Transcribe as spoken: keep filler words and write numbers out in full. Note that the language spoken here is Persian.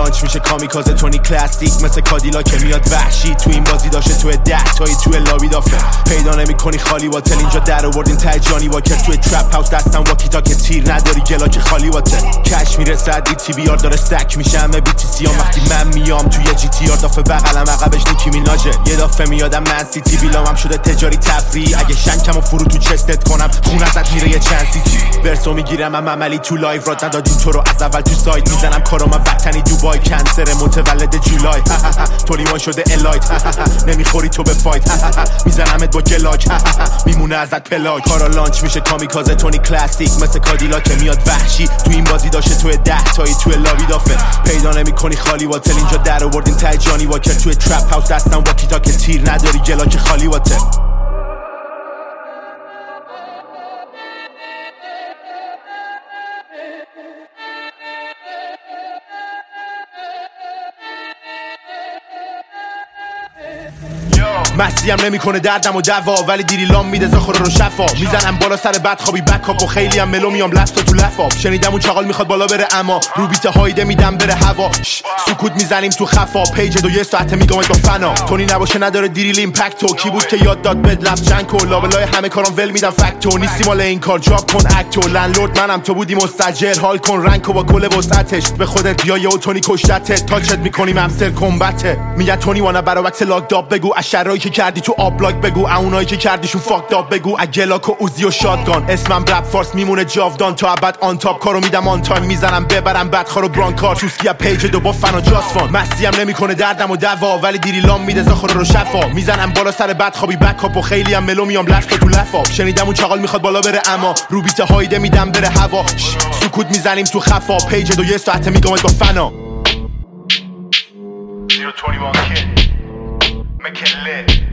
لانچ میشه کامیکازه تونی کلاسیک مثل کادیلا که میاد وحشی تو این بازی داشته تو ده تایی تو لابی دافه پیدا نمیکنی خالی واتل اینجا در آوردین ته جانی واکر توی ترپ هاوس دستم واکی تا که تیر نداری گلا که خالی واتل کش میرسه دی تی بی آر داره سک میشه همه بی تی سی ها وقتی من میام توی جی تی آر دافه بغلم عقبش نیکی میناژه یه دافه میادم من سیتی بیلامم شده تجاری تفریح اگه شنکمو فرو تو چستت کنم خون ازت میره یه چند سیتی ورسو میگیرم هم عملی تو لایو رات ندادین تو رو از اول تو سایت میزنم کارو من وطنی دوبای کنسر متولد جولای تو لیوان شده الایت نمیخوری تو به فایت میزنمت با گلاک میمونه ازت پلاک کارا لانچ میشه کامیکازه تونی کلاسیک مثل کادیلا که میاد وحشی تو این بازی داشته تو ده تایی تو لابی دافه پیدا نمیکنی خالی واتل اینجا در آوردین ته جانی واکر توی ترپ هاوس دستم واکی تا که تیر نداری گلا که خالی واتل مستیم نمیکنه دردم و دوا ولی دیری لام میده زاخور رو شفا میزنم بالا سر بدخوابی بکاپ و خیلی هم ملو میام لفتا تو لفا شنیدم اون چاقال میخواد بالا بره اما رو بیت هایده میدم بره هوا سکوت میزنیم تو خفا پیج دو یه ساعته میگم با فنا تونی نباشه نداره دیریل ایمپکتو کی بود که یاد داد بد لفت چنکو لابلای همه کارام ول میدم فکتو نیستی مال این کار جاب کن اکتو لندلورد منم تو بودی مستاجر حال کن رنکو با کل وسعتش به خودت بیا یه تونی کشتت تاچت میکنیم همسر کمبته میگه تونی وانا برا وقت لاک داب بگو اشرایی که کردی تو آبلاک بگو اونایی که کردیشون فاک داب بگو اگلاک و اوزی و شاتگان اسمم رپ فارس میمونه جاودان تا ابد آن تاپ کارو میدم آن تایم میزنم ببرم بدخوار و برانکار چوسکی پیج دو با فنا جاسفان مستیم نمیکنه دردم و دوا ولی دیری لام میده زاخور رو شفا میزنم بالا سر بدخوابی بکاپ و خیلی هم ملو میام لفت تو لفا شنیدم اون چاقال میخواد بالا بره اما رو بیت هایده میدم بره هوا سکوت میزنیم تو خفا پیج دو یه ساعته میگم با فنا زیرو بیست و یک kid make it lit